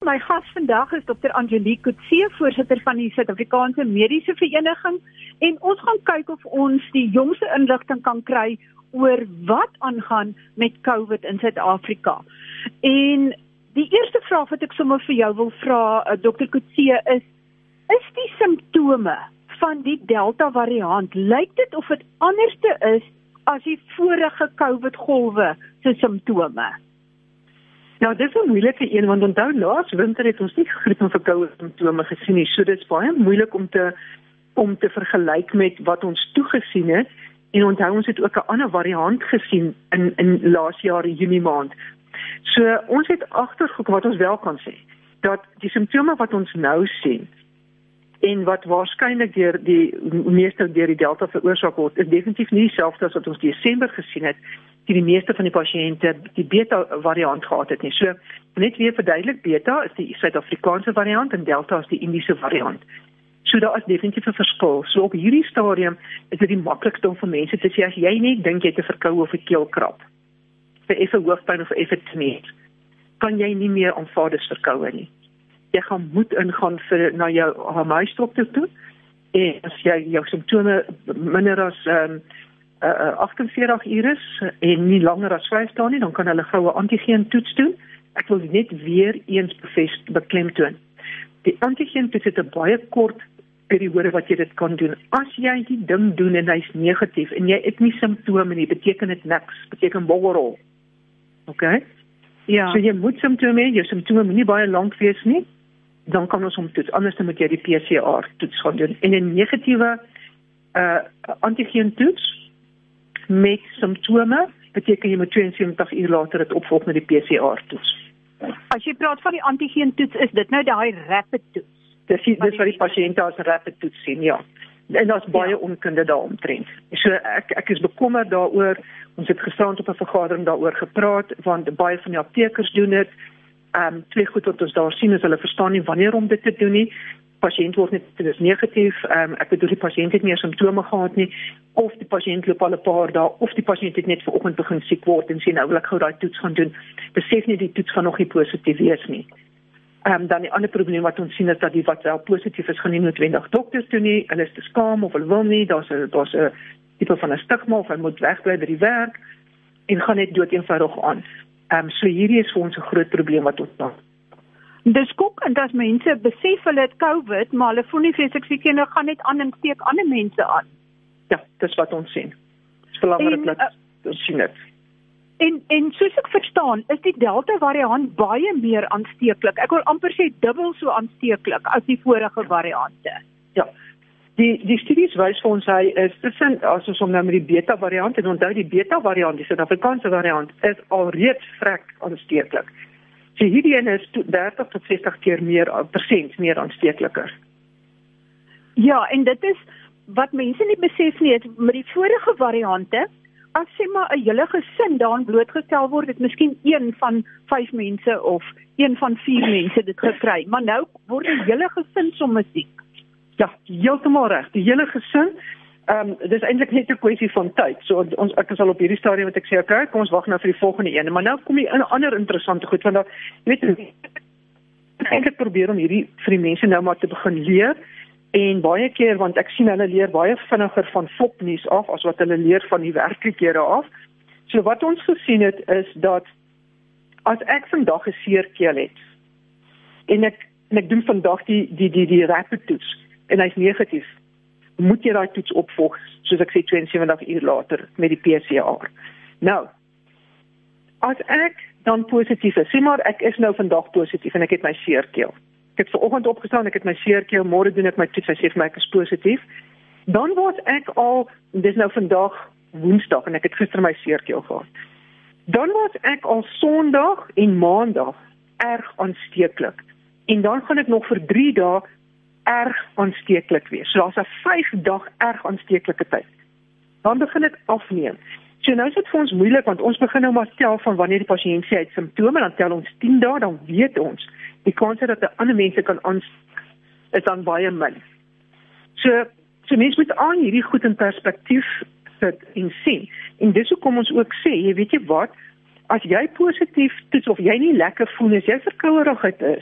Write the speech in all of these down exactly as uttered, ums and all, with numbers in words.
My gas vandag is dokter Angelique Coetzee, voorsitter van die Suid-Afrikaanse Mediese Vereniging, en ons gaan kyk of ons die jongste inligting kan kry oor wat aangaan met COVID in Suid-Afrika. En die eerste vraag wat ek sommer vir jou wil vra, uh, dokter Coetzee, is, is die simptome van die Delta variant, lyk dit of dit anderste is as die vorige COVID-golwe se simptome? Nou, dit is 'n moeilike een, want onthou, laas winter het ons nie griep en verkoue simptome gesien nie, so dit is baie moeilik om te, om te vergelyk met wat ons toegesien het, en onthou, ons het ook 'n ander variant gesien in, in laas jaar Junie maand. So, ons het agtergekom, wat ons wel kan sê, dat die simptome wat ons nou sien, en wat waarskynlik deur die meeste deur die Delta veroorsaak word, is definitief nie dieselfde as wat ons Desember gesien het, die die meeste van die pasiënte die Beta variant gehad het nie. So, net weer verduidelik, Beta is die Suid-Afrikaanse variant en Delta is die Indiese variant. So, daar is definitief 'n verskil. So, op hierdie stadium is dit die maklikste om vir mense te sê, as jy nie dink jy het 'n verkoue of 'n keelkrap, vir effe hoofpyn of vir effe tneus, kan jy nie meer aanvaar dis verkoue nie. Jy gaan moet ingaan vir na jou huisdokter toe, en as jy jou simptome minder as um, uh, agtenveertig ure is en nie langer as vyf dae nie, dan kan hulle goue antigeen toets doen. Ek wil net weer eens bevestig beklemtoon. Die antigeen toets het 'n baie kort periode wat jy dit kan doen. As jy die ding doen en hy's negatief en jy het nie simptome nie, beteken dit niks, beteken boggerol. Okay? Ja. So jy moet simptome hê, jou simptome moet nie baie lank wees nie, dan kan ons hom toets, anders dan moet jy die P C R toets gaan doen. En 'n negatiewe uh, antigeen toets met simptome beteken jy moet tweeënsewentig uur later dit opvolg met die P C R toets. As jy praat van die antigeen toets, is dit nou daai rapid toets? Dis dis wat die pasiënte as rapid toets sien, ja. En daar's baie ja. onkunde daaromtrent. So ek ek is bekommerd daaroor. Ons het gisterand op 'n vergadering daaroor gepraat, want baie van die aptekers doen dit. Ehm um, twee goed wat ons daar sien is hulle verstaan nie wanneer om dit te doen nie. Pasiënt word net dis negatief. Ehm um, ek bedoel die pasiënt het nie meer simptome gehad nie, of die pasiënt loop al 'n paar dae, of die pasiënt het net vanoggend begin siek word en sê nou wil ek gou daai toets gaan doen. Besef nie die toets gaan nog nie positief wees nie. Ehm um, dan die ander probleem wat ons sien is dat die wat wel positief is, gaan nie noodwendig dokters toe nie. Hulle is te skaam of hulle wil nie. Daar's 'n daar's 'n tipe van 'n stigma of hy moet wegbly by die werk en gaan net dood eenvoudig aan. Ehm um, so hierdie is vir ons 'n groot probleem wat ons daar. Dis skokkend as mense besef hulle het COVID, maar hulle voel nie vreeslik siek nie, hulle gaan net aan en steek ander mense aan. Ja, dis wat ons sien. Dit is belangrik dat uh, ons sien dit. En en soos ek verstaan, is die Delta variant baie meer aansteeklik. Ek wil amper sê dubbel so aansteeklik as die vorige variante. Ja. Die die studies wys vir ons hy is tussen as ons hom nou met die Beta variant en onthou die Beta variant, die Suid-Afrikaanse variant is alreeds vrek aansteeklik. So hierdie een is dertig tot sestig keer meer persent meer aansteekliker. Ja, en dit is wat mense nie besef nie, met die vorige variante, as sê maar 'n hele gesin daaraan blootgestel word, het miskien een van vyf mense of een van vier mense dit gekry, maar nou word die hele gesin sommer siek. Ja, heeltemal reg. Die hele gesin, ehm um, dis eintlik net 'n kwessie van tyd. So ons ek is al op hierdie stadium wat ek sê, okay, kom ons wag nou vir die volgende een. Maar nou kom die 'n ander interessante goed, want daar weet jy, ek het probeer om hierdie vir die mense nou maar te begin leer. En baie keer, want ek sien hulle leer baie vinniger van fopnuus af as wat hulle leer van die werklikhede af. So wat ons gesien het is dat as ek vandag 'n seer keel het en ek en ek doen vandag die die die die rapid toets en hy's negatief, moet jy daai toets opvolg, soos ek sê tweeënsewentig uur later met die P C R. Nou, as ek dan positief is, sê maar ek is nou vandag positief en ek het my seer keel. Ek het vanoggend opgestaan, ek het my seerkeel, môre doen ek my toets, hy sê vir my ek is positief. Dan word ek al, dis nou vandag Woensdag en ek het gister my seerkeel gehad. Dan word ek al Sondag en Maandag erg aansteeklik. En dan gaan ek nog vir drie dae erg aansteeklik wees. So daar's 'n vyf dag erg aansteeklike tyd. Dan begin dit afneem. So nou is dit vir ons moeilik, want ons begin nou maar tel van wanneer die pasiënt sê hy het simptome, dan tel ons tien dae, dan weet ons die kans dat die ander mense kan aansteek is dan baie min. So, so mense moet aan hierdie goed in perspektief sit en sien. En dis hoekom ons ook sê, jy weet jy wat, as jy positief toets of jy nie lekker voel, as jy verkouerigheid is,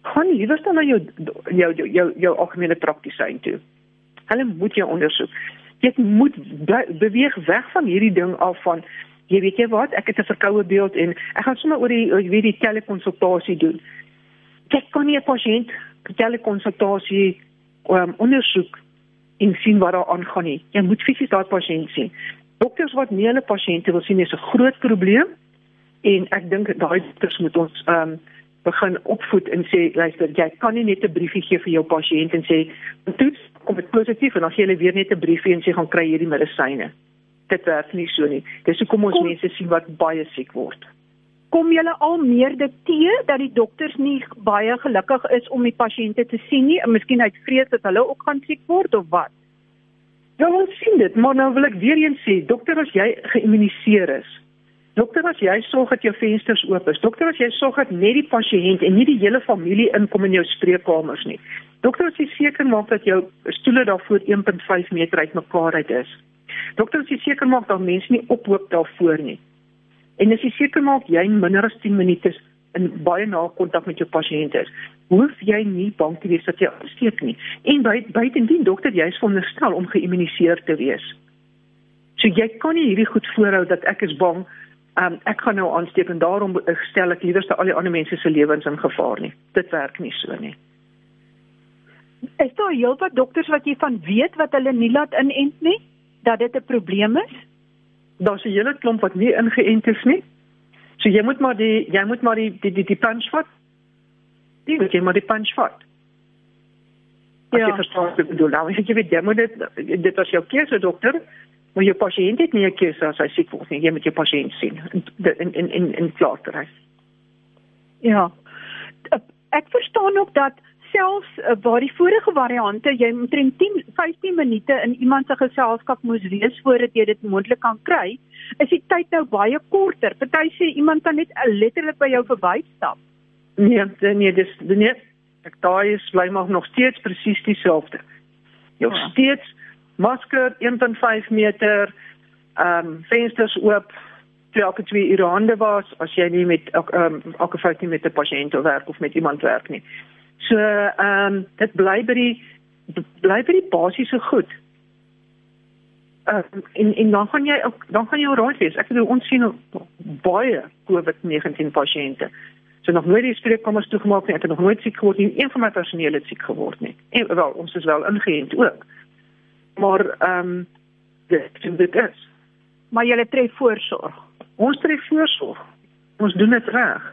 gaan liewer dan na jou jou jou jou, jou algemene praktisyn toe. Hulle moet jou ondersoek. Jy moet be- beweeg weg van hierdie ding af van jy weet jy wat, ek het 'n verkoue beeld en ek gaan sommer oor die oor die telekonsultasie doen. Jy kan nie 'n pasiënt telekonsultasie um, ondersoek en sien wat daar aangaan nie. Jy moet fisies daai pasiënt sien. Dokters wat nie hulle pasiënte wil sien is 'n groot probleem en ek dink daai dokters moet ons um, begin opvoed en sê, luister, jy kan nie net 'n briefie gee vir jou pasiënt en sê, toets, kom dit positief en dan gee hulle weer net 'n briefie en sê gaan kry hierdie medisyne. Dit werk nie so nie. Dis hoekom ons kom, mense sien wat baie siek word. Kom julle al meer dit teë dat die dokters nie baie gelukkig is om die pasiënte te sien nie, en miskien uit vrees dat hulle ook gaan siek word of wat? Ja, ons sien dit, maar nou wil ek weer eens sê, dokter, as jy geïmmuniseer is, dokter, as jy sorg dat jou vensters oop is, dokter, as jy sorg dat net die pasiënt en nie die hele familie inkom in jou spreekkamers nie, dokter, as jy seker maak dat jou stoele daarvoor een komma vyf meter uit mekaar uit is, dokter, as jy seker maak dat mense nie ophoop daarvoor nie, en as jy seker maak jy minder as tien minute in baie na kontak met jou pasiënt is, hoef jy nie bang te wees dat jy aansteek nie. En buitendien, dokter, jy is veronderstel om geïmmuniseer te wees. So jy kan nie hierdie goed voorhou dat ek is bang, um, ek gaan nou aansteek en daarom stel ek liewer al die ander mense se lewens in gevaar nie. Dit werk nie so nie. Is daar heelwat dokters wat jy van weet wat hulle nie laat inent nie? Dat dit 'n probleem is? Daar's 'n hele klomp wat nie ingeënt is nie. So jy moet maar die jy moet maar die die die, die punch vat. Die moet jy maar die punch vat. As ja. Jy verstaan wat ek bedoel. Nou, jy weet, jy moet dit, dit as jou keuse, dokter, maar jou pasiënt het nie 'n keuse as hy siek word nie. Jy moet jou pasiënt sien in in in in klaar te ry. Ja. Ek verstaan ook dat selfs uh, waar die vorige variante, jy omtrent tien, vyftien minute in iemand se geselskap moes wees voordat jy dit moontlik kan kry, is die tyd nou baie korter. Party sê iemand kan net uh, letterlik by jou verbystap. Nee, nee, dis nee, ek daai is bly maar nog steeds presies dieselfde. Jy ja. steeds masker een komma vyf meter, ehm um, vensters oop, elke twee ure hande was as jy nie met um, elke vyftien met 'n pasiënt werk of met iemand werk nie. So, ehm um, dit bly by die bly by die basiese goed. Uh, en en dan gaan jy ook dan gaan jy alright wees. Ek bedoel ons sien baie COVID negentien pasiënte. So nog nooit die spreekkamers toegemaak nie. Ek het nog nooit siek geword nie. Een van my personeel het siek geword nie. En wel, ons is wel ingeënt ook. Maar ehm um, dit dit is. Maar jy tref voorsorg. Ons tref voorsorg. Ons doen dit reg.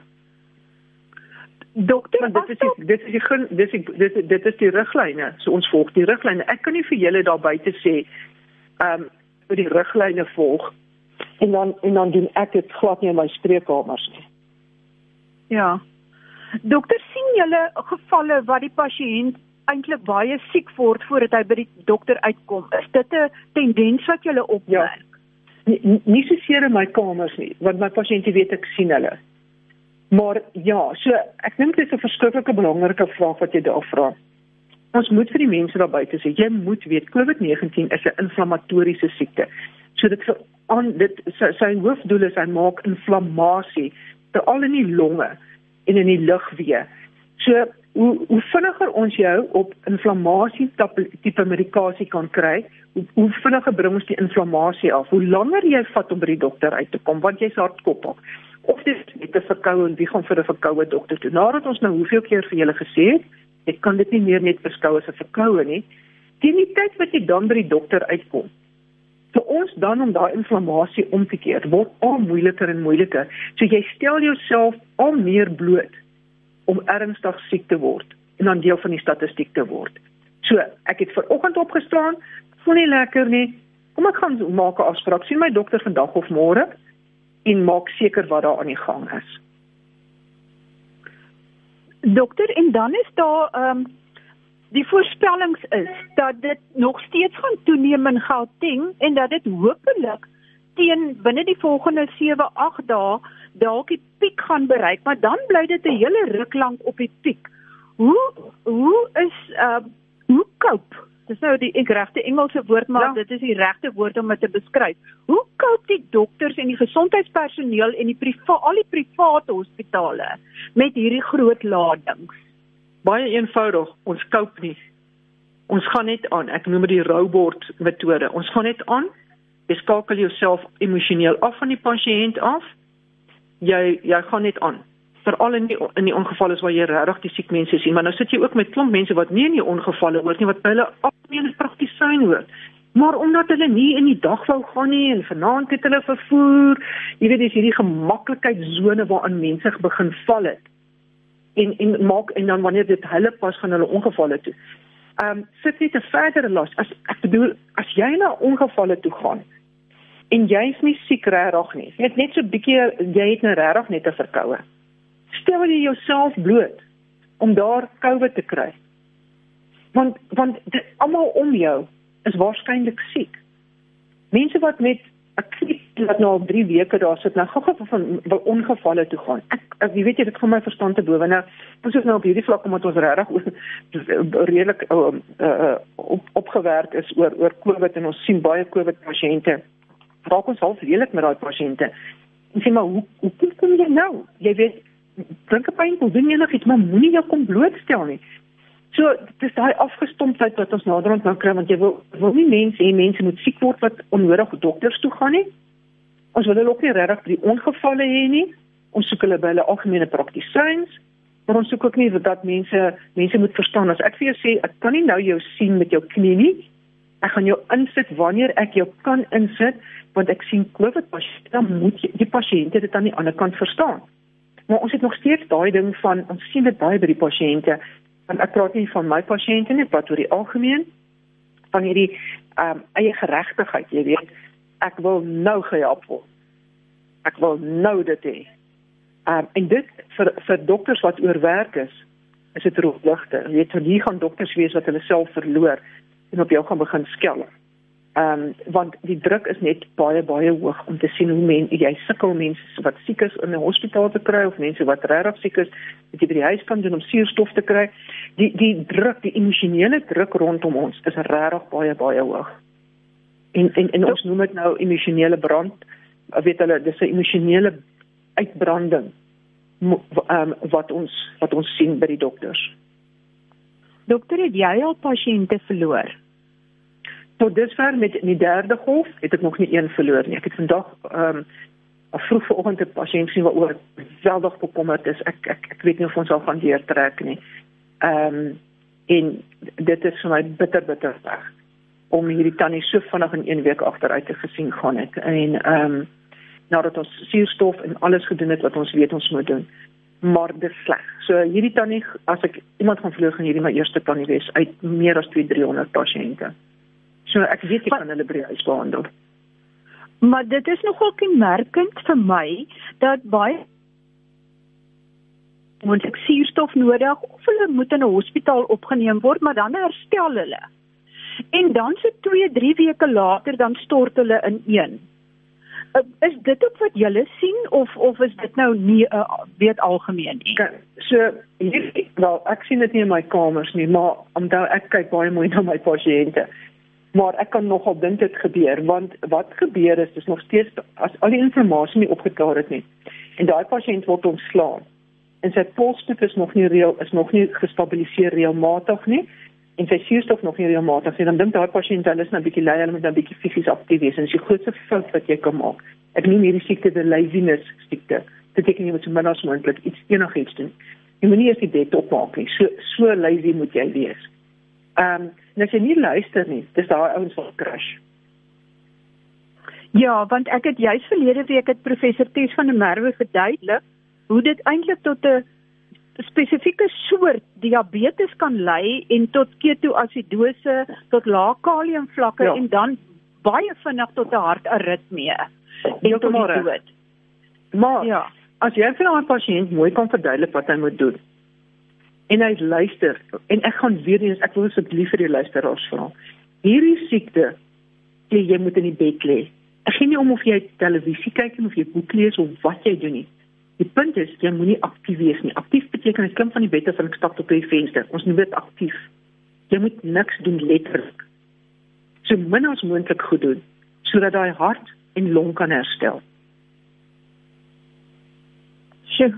Dokter, dit is die, dit is die dit is dit dit is die riglyne. So ons volg die riglyne. Ek kan nie vir julle daar buite sê ehm um, vir die riglyne volg en dan en dan doen ek dit glad nie in my spreekkamers nie. Ja. Dokter, sien julle gevalle waar die pasiënt eintlik baie siek word voordat hy by die dokter uitkom? Is dit 'n tendens wat julle opmerk? Ja. Nie, nie so seer in my kamers nie, want my pasiënte weet ek sien hulle. Maar ja, so ek dink dit is 'n verskriklike belangrike vraag wat jy daar vra. Ons moet vir die mense daar buite sê, jy moet weet COVID negentien is 'n inflammatoriese siekte. So dit aan dit sy, sy hoofdoel is hy maak inflammasie veral in die longe en in die lugweë. So hoe hoe vinniger ons jou op inflammasie tipe medikasie kan kry, hoe, hoe vinniger bring ons die inflammasie af. Hoe langer jy vat om by die dokter uit te kom, want jy's hardkoppig. Of dit is met 'n verkoue en wie gaan vir 'n verkoue dokter toe. Nadat ons nou hoeveel keer vir julle gesê het, ek kan dit nie meer net beskou as 'n verkoue nie. Teen die tyd wat jy dan by die dokter uitkom, vir ons dan om daai inflammasie om te keer, word al moeiliker en moeiliker. So jy stel jouself al meer bloot om ernstig siek te word en dan deel van die statistiek te word. So, ek het vanoggend opgestaan, voel nie lekker nie. Kom ek gaan maak 'n afspraak, sien my dokter vandag of môre en maak seker wat daar aan die gang is. Dokter, en dan is daar ehm um, die voorspellings is dat dit nog steeds gaan toeneem in Gauteng en dat dit hopelik teen binne die volgende sewe agt dae dalk die piek gaan bereik, maar dan bly dit 'n hele ruk lank op die piek. Hoe hoe is uh hoe cope? Dis nou die regte Engelse woord, maar ja. Dit is die regte woord om dit te beskryf. Hoe cope die dokters en die gesondheidspersoneel en die priva, al die private hospitale met hierdie groot ladings? Baie eenvoudig, ons cope nie. Ons gaan net aan, ek noem dit die roubord metode. Ons gaan net aan, jy skakel jouself emosioneel af van die pasiënt af, jy, jy gaan net aan. Veral in die, in die ongevalle waar jy regtig die siek mense sien, maar nou sit jy ook met klomp mense wat nie in die ongevalle hoort nie, wat by hulle algemene praktisyn hoort. Maar omdat hulle nie in die dag wou gaan nie, en vanaand het hulle vervoer, jy weet, dis hierdie gemaklikheidszone waarin mense begin val het. En, en, maak, en dan wanneer dit hulle pas gaan hulle ongevalle toe. Um, sit net 'n verdere las, as, ek bedoel, as jy na ongevalle toe gaan, en jy is nie siek regtig nie, jy het net so bietjie, jy het nou regtig net 'n verkoue. Stel jy jouself bloot, om daar COVID te kry. Want, want dit, almal om jou, is waarskynlik siek. Mense wat met akut laat nou al drie weke daar sit, nou gou gou van ongevalle toe gaan. Ek, ek jy weet jy, dit gaan my verstand te bowe. Nou, ons is nou op hierdie vlak omdat ons regtig redelik uh, uh, op, opgewerk is oor oor COVID en ons sien baie COVID pasiënte. Raak ons half redelik met daai pasiënte. En sê maar hoe hoe kom jy nou? Jy weet, drink 'n pynpil, doen enigiets, maar moenie jou kom blootstel nie. So, dit is daai afgestomptheid wat ons naderhand nou kry, want jy wil, wil nie mense hê, mense moet siek word wat onnodig dokters toe gaan nie. Ons wil hulle ook nie regtig die ongevalle hê nie. Ons soek hulle by hulle algemene praktisyns, maar ons soek ook nie dat mense mense moet verstaan, as ek vir jou sê, ek kan nie nou jou sien met jou knie nie, ek gaan jou insit wanneer ek jou kan insit, want ek sien COVID pasiënte, dan moet jy, die pasiënte dit aan die ander kant verstaan. Maar ons het nog steeds daai ding van, ons sien dit baie by die pasiënte, want ek praat nie van my pasiënte nie, ek praat oor die algemeen, van hierdie um, eie geregtigheid, jy weet, ek wil nou gehelp word. Ek wil nou dit hê. Um, en dit, vir, vir dokters wat oorwerk is, is dit roodligte. Jy weet, hier gaan dokters wees wat hulle self verloor, en op jou gaan begin skel. Um, want die druk is net baie, baie hoog, om te sien hoe men, jy sukkel mense wat siek is in 'n hospitaal te kry, of mense wat regtig siek is, wat jy by die huis kan doen om suurstof te kry. Die, die druk, die emosionele druk rondom ons, is regtig baie, baie hoog. En, en, en ons noem dit nou emosionele brand, weet hulle, dis 'n emosionele uitbranding, um, wat ons, wat ons sien by die dokters. Dokter, het jy al pasiënte verloor? Tot dusver met die derde golf het ek nog nie een verloor nie. Ek het vandag um, vroeg vanoggend 'n pasiënt gesien wat oor geweldig bekommerd is. Ek, ek ek weet nie of ons al gaan deurtrek nie. Ehm um, en dit is vir my bitter bitter sleg om hierdie tannie so vinnig in een week agteruit te gesien gaan het. En ehm um, nadat ons suurstof en alles gedoen het wat ons weet ons moet doen. Maar dit is sleg. So hierdie tannie, as ek iemand gaan verloor, gaan hierdie my eerste tannie wees uit meer as twee driehonderd pasiënte. So ek weet ek kan hulle by die huis behandel. Maar dit is nogal kenmerkend vir my, dat baie moet ek suurstof nodig, of hulle moet in 'n hospitaal opgeneem word, maar dan herstel hulle. En dan so twee, drie weke later, dan stort hulle in een. Is dit ook wat julle sien, of, of is dit nou nie, uh, weet algemeen nie? So, hier, wel, ek sien dit nie in my kamers nie, maar omdat ek kyk baie mooi na my pasiënte. Maar ek kan nogal dink dit gebeur, want wat gebeur is, dis nog steeds, as al die informasie nie opgeklaar het nie, en daai pasiënt word ontslaan, en sy polspoed is nog nie reël, is nog nie gestabiliseer reëlmatig nie, en sy suurstof nog nie reëlmatig nie, dan dink daai pasiënt, hulle is nou 'n bietjie lui, hulle moet nou 'n bietjie fisies aktief wees, en dis die grootste fout wat jy kan maak. Ek noem hierdie siekte die laziness siekte. Dit beteken jy moet so min as moontlik iets enigiets doen. Jy moet nie eers die bed opmaak nie, so, so lazy moet jy wees. Ehm, um, en as jy nie luister nie, dis daai ouens wat crash. Ja, want ek het juist verlede week het professor Tess van der Merwe verduidelik hoe dit eintlik tot 'n spesifieke soort diabetes kan lei en tot ketoasidose, tot lae kaliumvlakke, ja, en dan baie vinnig tot 'n hartaritmie en tot die dood. Maar ja, as jy vir 'n pasiënt mooi kan verduidelik wat hy moet doen, en hy luister, en ek gaan weer eens, ek wil asseblief vir die luisteraars vra, hierdie siekte, jy, jy moet in die bed lê. Ek gee nie om of jy televisie kyk en of jy boek lees of wat jy doen nie. Die punt is, jy moet nie aktief wees nie. Aktief beteken, ek klim van die bed af en ek stap tot by die venster. Ons noem dit aktief. Jy moet niks doen letterlik. So min as moontlik goed doen, sodat daai hart en long kan herstel. Sjoe,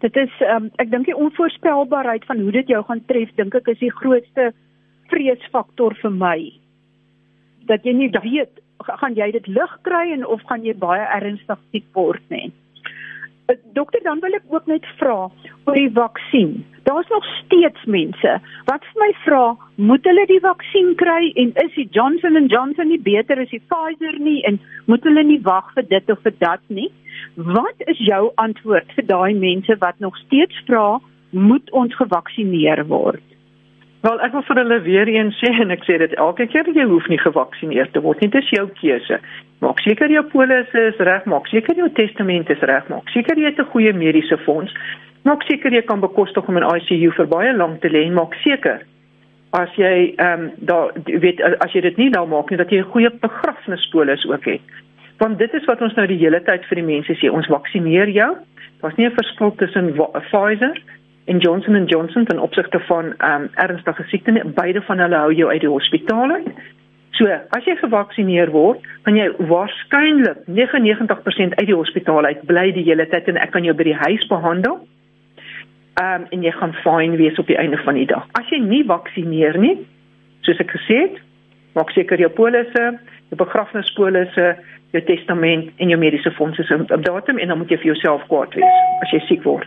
Dit is, um, ek dink die onvoorspelbaarheid van hoe dit jou gaan tref, dink ek is die grootste vreesfaktor vir my. Dat jy nie weet, gaan jy dit lig kry en of gaan jy baie ernstig siek word nie. Dokter, dan wil ek ook net vra oor die vaksin. Daar's nog steeds mense wat vir my vra, moet hulle die vaksin kry en is die Johnson en Johnson nie beter as die Pfizer nie en moet hulle nie wag vir dit of vir dat nie? Wat is jou antwoord vir daai mense wat nog steeds vra, moet ons gevaksineer word? Wel, ek wil vir hulle weer eens sê, en ek sê dit elke keer, jy hoef nie gevaksineer te word nie, dit is jou keuse. Maak seker jou polisse is reg, maak seker jou testament is reg, maak seker jy het 'n goeie mediese fonds, maak seker jy kan bekostig om in I C U vir baie lank te lê, en maak seker, as jy, um, daar, weet, as jy dit nie nou maak nie, dat jy 'n goeie begrafnispolis ook het. Want dit is wat ons nou die hele tyd vir die mense sê, ons vaksineer jou, daar's nie 'n verskil tussen Pfizer en Johnson en Johnson ten opsigte van um, ernstige siekte nie, beide van hulle hou jou uit die hospitaal uit. So, as jy gevaksineer word, kan jy waarskynlik negenennegentig persent uit die hospitaal uit bly die hele tyd en ek kan jou by die huis behandel. Um, en jy gaan fyn wees op die einde van die dag. As jy nie vaksineer nie, soos ek gesê het, maak seker jou polisse, jou begrafnispolisse, jou testament en jou mediese fondse op datum en dan moet jy vir jouself kwaad wees as jy siek word.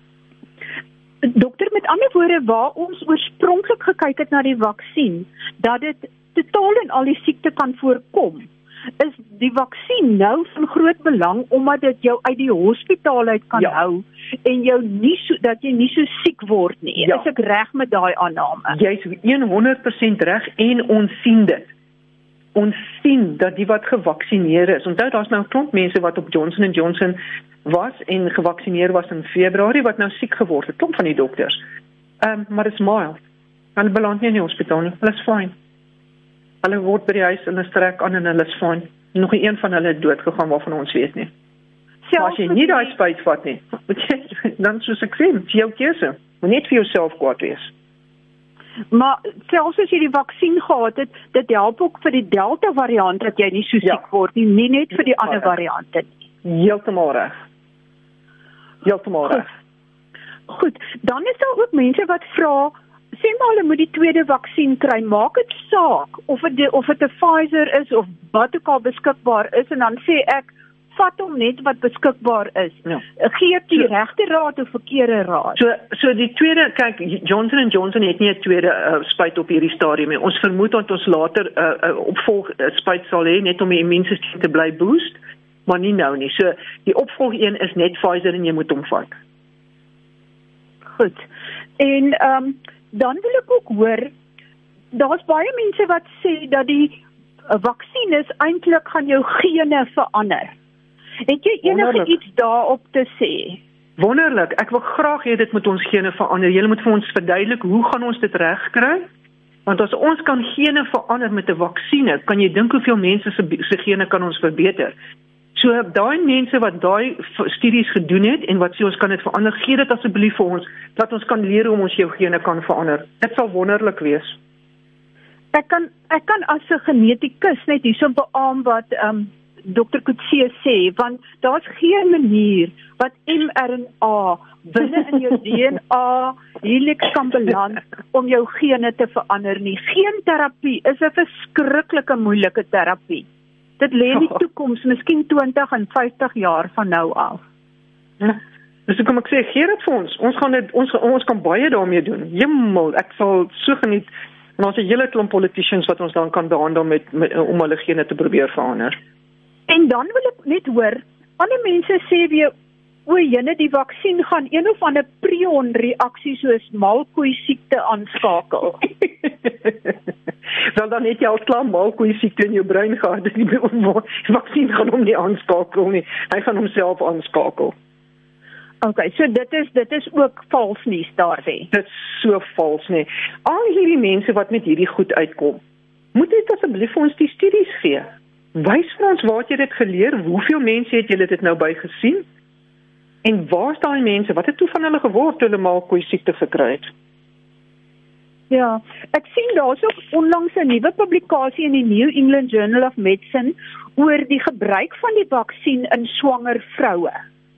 Dokter, met ander woorde, waar ons oorspronklik gekyk het na die vaksin, dat dit totaal en al die siekte kan voorkom, is die vaksin nou van groot belang, omdat dit jou uit die hospitaal uit kan ja. hou, en jou nie so, dat jy nie so siek word nie. Ja. Is ek reg met daai aanname? Jy is honderd persent reg en ons sien dit. Ons sien dat die wat gevaksineer is, onthou daar's nou 'n klomp mense wat op Johnson en Johnson was en gevaksineer was in Februarie, wat nou siek geword het, klomp van die dokters. Um, maar dit is mild. Hulle beland nie in die hospitaal nie, hulle is fyn. Hulle word by die huis, hulle strek aan en hulle is fyn. Nog nie een van hulle het dood gegaan waarvan ons weet nie. Maar as jy nie daai spyt vat nie, moet jy, dan soos ek sê, dis jou keuse. Moet net vir jouself kwaad wees. Maar selfs as jy die vaksin gehad het, dit help ook vir die Delta variant dat jy nie so siek ja. word nie, nie net vir die ander variante nie. Heeltemal reg. Heeltemal reg. Goed. Goed, dan is daar ook mense wat vra, sê maar hulle moet die tweede vaksin kry, maak dit saak of dit of dit 'n Pfizer is of wat ook al beskikbaar is, en dan sê ek, vat hom net wat beskikbaar is. Ja. Gee die so, regte raad of verkeerde raad. So so die tweede, kyk, Johnson en Johnson het nie 'n tweede uh, spuit op hierdie stadium nie. Ons vermoed dat ons later 'n uh, uh, opvolg uh, spuit sal hê net om die immuunstelsel te bly boost, maar nie nou nie. So die opvolg een is net Pfizer en jy moet hom vat. Goed. En ehm um, dan wil ek ook hoor, daar's baie mense wat sê dat die uh, vaksines eintlik gaan jou gene verander. Het jy enige Wonderlik. iets daarop te sê? Wonderlik, ek wil graag hê dit moet ons gene verander. Julle moet vir ons verduidelik, hoe gaan ons dit regkry? Want as ons kan gene verander met 'n vaksine, kan jy dink hoeveel mense se se gene kan ons verbeter. So daai mense wat daai studies gedoen het en wat sê ons kan dit verander, gee dit asseblief vir ons, dat ons kan leer hoe ons jou gene kan verander. Dit sal wonderlik wees. Ek kan ek kan as 'n genetikus net hierso beamoen wat um, dokter Coetzee sê, want daar's geen manier wat M R N A binne in jou D N A helix kan beland om jou gene te verander nie. Geen terapie is 'n verskriklike moeilike terapie. Dit lê in die toekoms, miskien twintig en vyftig jaar van nou af. Ja, dus kom ek sê, gee dit vir ons. Ons gaan dit ons ons kan baie daarmee doen. Jemmel, ek sal so geniet. En ons het 'n hele klomp politicians wat ons dan kan behandel met, met om hulle gene te probeer verander. En dan wil ek net hoor, ander mense sê weer, o, jene die vaksin gaan een of ander prion reaksie soos malkoei siekte aanskakel. Wel dan het jy al klaar malkoei siekte in jou brein gehad, die vaksin gaan hom nie aanskakel nie, hy gaan homself aanskakel. Okay, so dit is dit is ook vals nuus daar sê. Dit is so vals nie. Al hierdie mense wat met hierdie goed uitkom, moet net asseblief vir ons die studies gee. Wys vir ons waar jy dit geleer, hoeveel mense het julle dit nou by gesien? En waar is daai mense? Wat het toe van hulle geword toe hulle malkoei siekte gekry het? Ja, ek sien daar's ook onlangs 'n nuwe publikasie in die New England Journal of Medicine oor die gebruik van die vaksin in swanger vroue.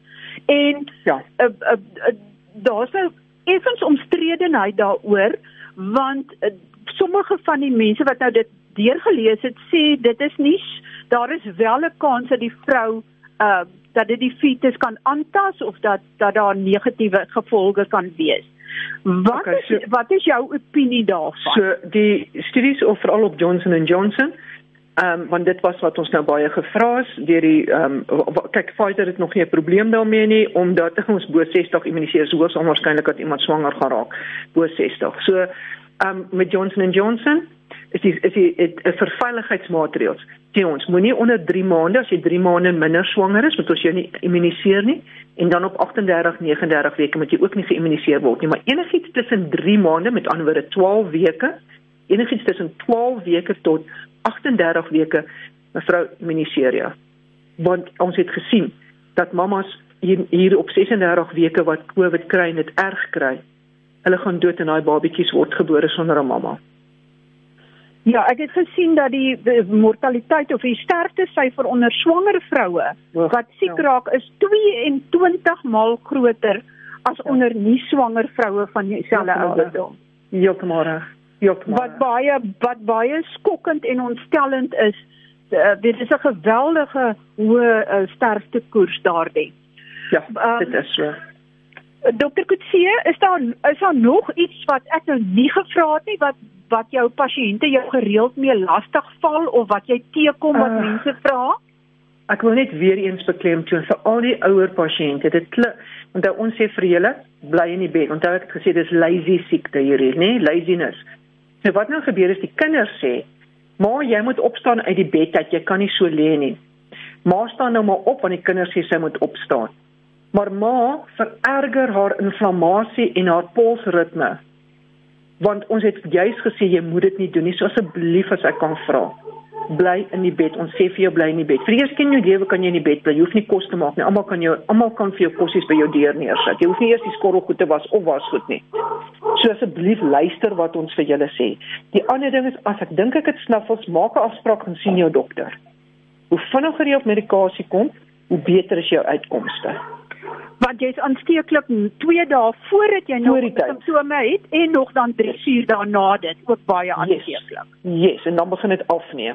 En ja. uh, uh, uh, daar's nou effens omstredenheid daaroor, want uh, sommige van die mense wat nou dit deurgelees het, sê dit is nie, daar is wel 'n kans dat die vrou uh, dat dit die fetus kan aantas of dat, dat daar negatiewe gevolge kan wees. Wat, okay, so, is, wat is jou opinie daarvan? So die studies of veral op Johnson en Johnson, um, want dit was wat ons nou baie gevra is, deur die, um, kyk, Pfizer het nog nie 'n probleem daarmee nie, omdat ons bo sestig immuniseer, so hoogs onwaarskynlik dat iemand swanger gaan raak, bo sestig. So, um, met Johnson en Johnson, is die, is die, het, het, verveiligheidsmaatreëls, teen ons, moenie onder drie maande, as jy drie maande minder swanger is, moet ons jou nie immuniseer nie, en dan op agtendertig, negenendertig weke moet jy ook nie geïmmuniseer word nie, maar enigiets tussen drie maande, met ander woorde twaalf weke, enigiets tussen twaalf weke tot agtendertig weke, mevrou, immuniseer jou. Want ons het gesien, dat mamas hier, hier op sesendertig weke wat COVID kry en het erg kry, hulle gaan dood en daai babietjies word gebore sonder 'n mamma. Ja, ek het gesien dat die, die mortaliteit of die sterftesyfer onder swanger vroue wat siek ja. raak is tweeëntwintig maal groter as ja. onder nie swanger vroue van dieselfde ouderdom. Heeltemal reg. Heeltemal Wat baie wat baie skokkend en ontstellend is, uh, dit is 'n geweldige hoë uh, sterftekoers daardie. Ja, um, dit is so. Dokter Coetzee, is daar is daar nog iets wat ek nou nie gevra het nie, wat wat jou pasiënte jou gereeld mee lastig val, of wat jy teekom wat uh, mense vra? Ek wil net weer eens beklemtoon vir al die ouer pasiënte, dit want ons sê vir julle, bly in die bed, want ek het gesê dis lazy siekte hierdie, nee, laziness. Nou wat nou gebeur is, die kinders sê, ma, jy moet opstaan uit die bed uit, jy kan nie so lê nie. Ma staan nou maar op, want die kinders sê sy moet opstaan. Maar ma vererger haar inflammasie en haar polsritme, want ons het juis gesê, jy moet dit nie doen nie, so asseblief as ek kan vra, bly in die bed, ons sê vir jou bly in die bed. Vir die eerste keer in jou lewe kan jy in die bed bly, jy hoef nie kos te maak nie, almal kan jou, almal kan vir jou kossies by jou deur neersit, jy hoef nie eers die skorrelgoed te was of wasgoed nie. So asseblief luister wat ons vir julle sê. Die ander ding is, as ek dink ek het snuffels, maak 'n afspraak en sien jou dokter. Hoe vinniger jy op medikasie kom, hoe beter is jou uitkomste. Want jy is aansteeklik twee dae voordat jy nog simptome het, en nog dan drie uur daarna dit, ook baie aansteeklik. Yes, yes, en dan begin dit afneem.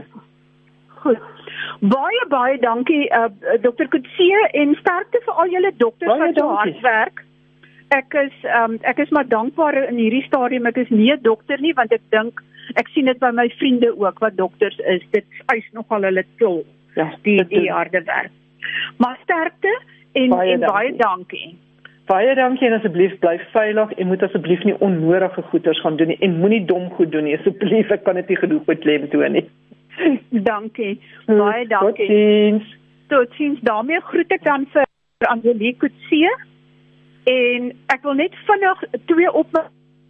Goed. Baie, baie dankie, uh, dokter Coetzee, en sterkte vir al julle dokters baie wat so hard werk. Ek is, um, ek is maar dankbaar in hierdie stadium, ek is nie 'n dokter nie, want ek dink, ek sien dit by my vriende ook, wat dokters is, dit eis nogal hulle tol, ja, die, die harde werk. Maar sterkte, en baie, en baie dankie. Baie dankie, en asseblief bly veilig, en moet asseblief nie onnodige goeders gaan doen nie, en moenie dom goed doen nie, asseblief, ek kan dit nie genoeg beklemtoon nie. Dankie, baie dankie. Totsiens. Totsiens, daarmee groet ek dan vir Angelique Coetzee, en ek wil net vinnig twee op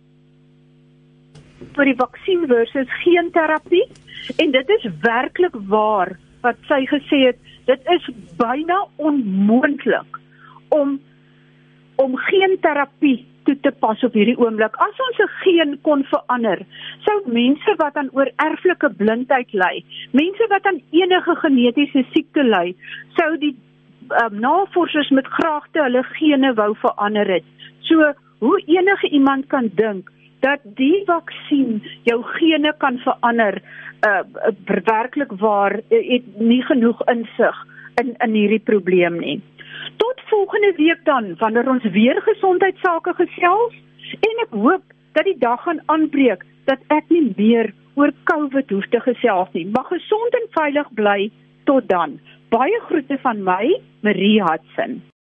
vir die vaksin versus geen terapie, en dit is werklik waar, wat sy gesê het, dit is byna onmoontlik om om geen terapie toe te pas op hierdie oomblik. As ons 'n geen kon verander, sou mense wat aan oorerflike blindheid ly, mense wat aan enige genetiese siekte ly, sou die um, navorsers met graagte hulle gene wou verander het. So, hoe enige iemand kan dink dat die vaksin jou gene kan verander, uh, werklik waar, het nie genoeg insig in, in hierdie probleem nie. Tot volgende week dan, wanneer ons weer gesondheidsake gesels, en ek hoop dat die dag gaan aanbreek, dat ek nie meer oor COVID hoef te gesels nie. Mag gesond en veilig bly, tot dan. Baie groete van my, Marie Hudson.